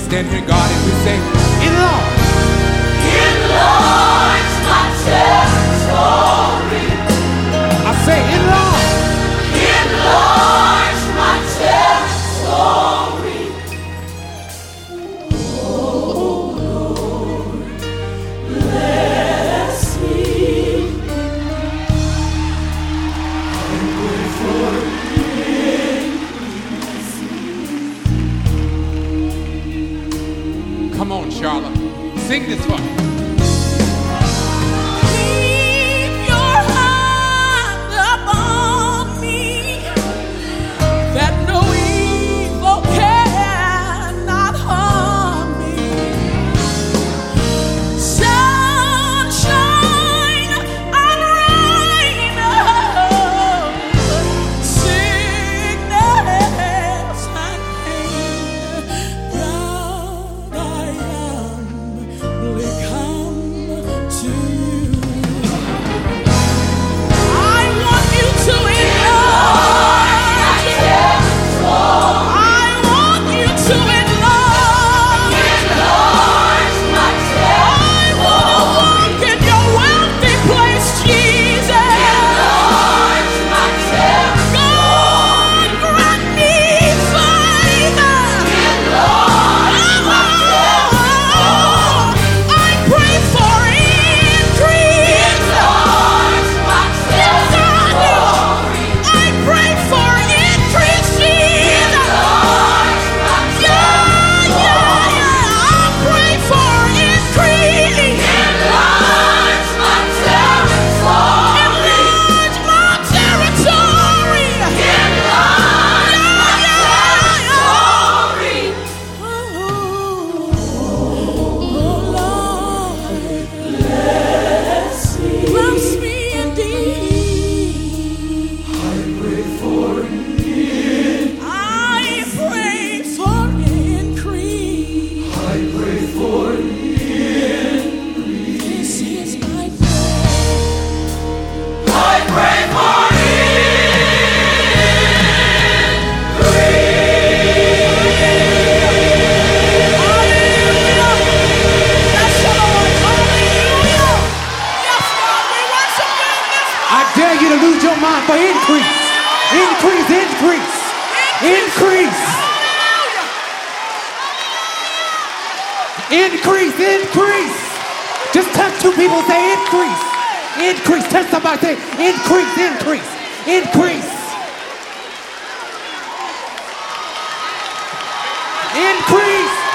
stand here, God, and we say, enlarge. Enlarge my territory. I say, enlarge. Enlarge my territory. Oh Lord, bless me. I pray for increase. Come on, Charlotte. Sing this for me. Keep your hand upon me, that no evil cannot harm me. Sunshine and rain, sickness and pain, God, I humbly come to you. I want you to enlarge. I want you to enlarge. My I want to walk in your wealthy place, Jesus. My God, grant me favor. I pray for increase. I pray for increase, Jesus. I pray for increase. Enlarge my territory. Enlarge my territory. Oh Lord, bless me indeed. I pray for increase. I pray for increase. This is my prayer. I pray for Hallelujah. Bless the Lord. Hallelujah. Yes, God, we worship you in this I dare you to lose your mind for increase. Increase, increase, increase, increase, increase. Just touch two people, say increase, increase. Touch somebody, say increase, increase, increase, increase.